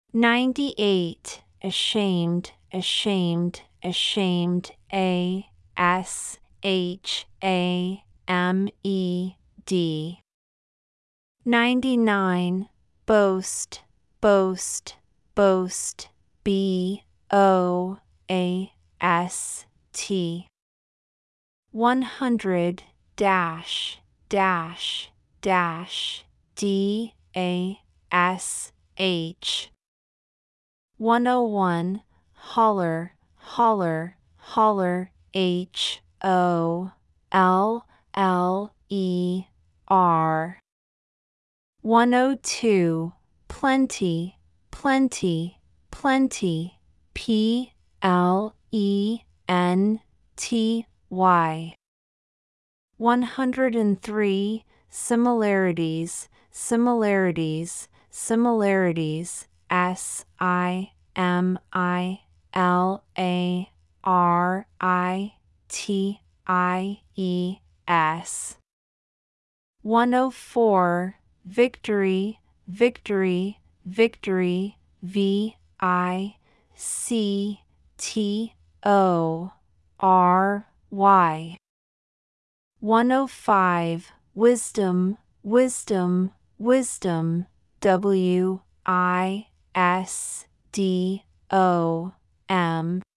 98. Ashamed, ashamed, ashamed. ASHAMED. 99. Boast, boast, boast. BOAST. 100. Dash, dash, dash. DASH. 101. Holler, holler, holler. HOLLER. 102. Plenty, plenty, plenty. PLENTY. 103. Similarities, similarities, similarities. SIMILARITIES. 104. Victory, victory, victory. VICTORY. 105. Wisdom, wisdom, wisdom. WISDOM.